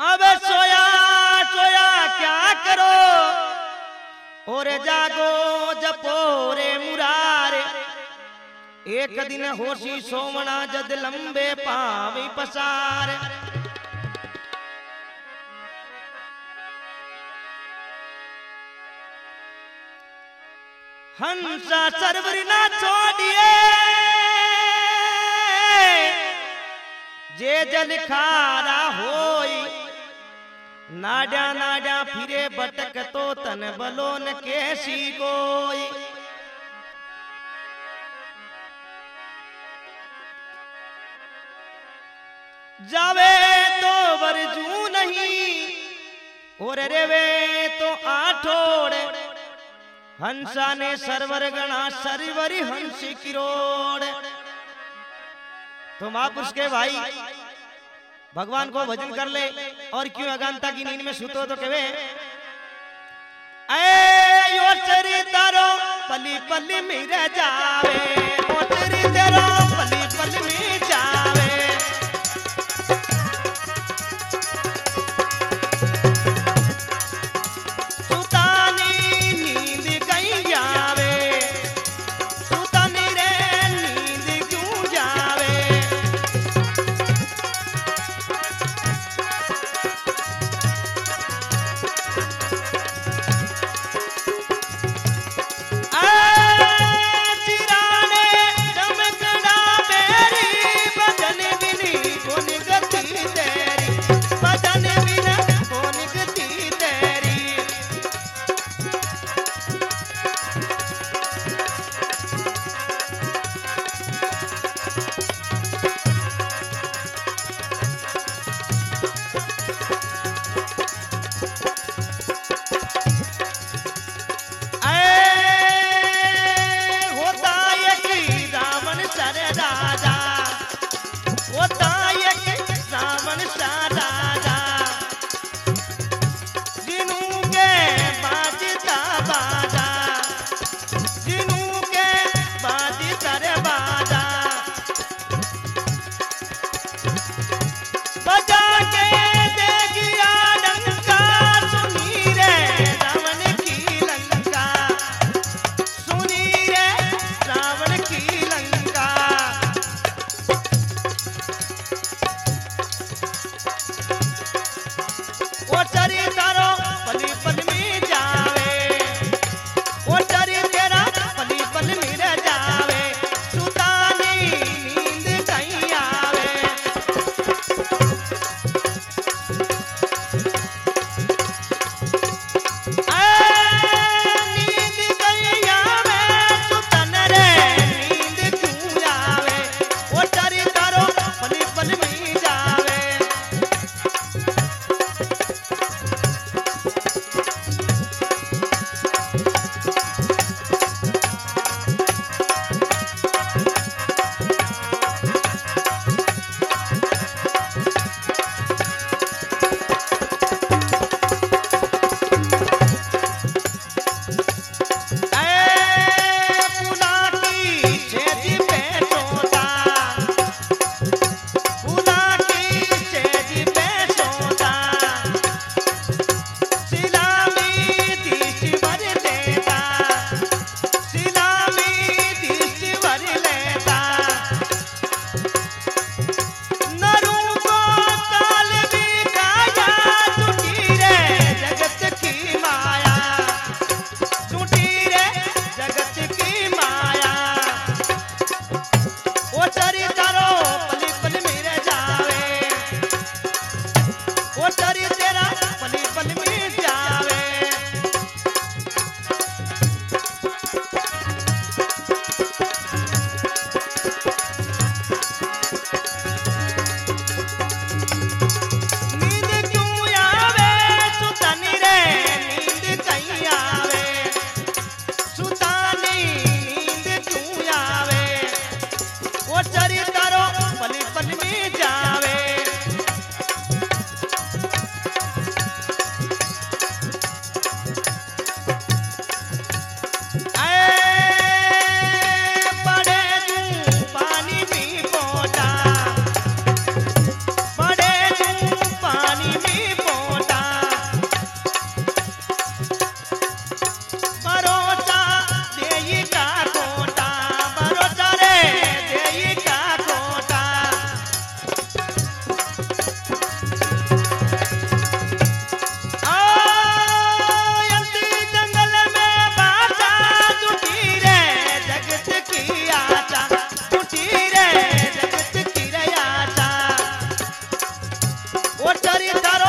अब सोया सोया क्या करो और जागो जपो रे मुरारे। एक दिन होशी सोमना जद लंबे पावी पसार। हंसा सरवर ना छोड़िए जे जल खारा होई। नाड्या नाड्या फिरे भटक तो तन बलोन कैसी कोई। जावे तो वरजू नहीं और रेवे तो आठोड़। हंसा ने सरवर गणा सरवरी हंसी किरोड़। तो महापुरुष के भाई भगवान को भजन कर ले और क्यों अगानता की नींद में सुतो तो कहे ऐ यो चरितारो पली पली में रह जावे। ओ चरितारो पली पली में जावे। थारो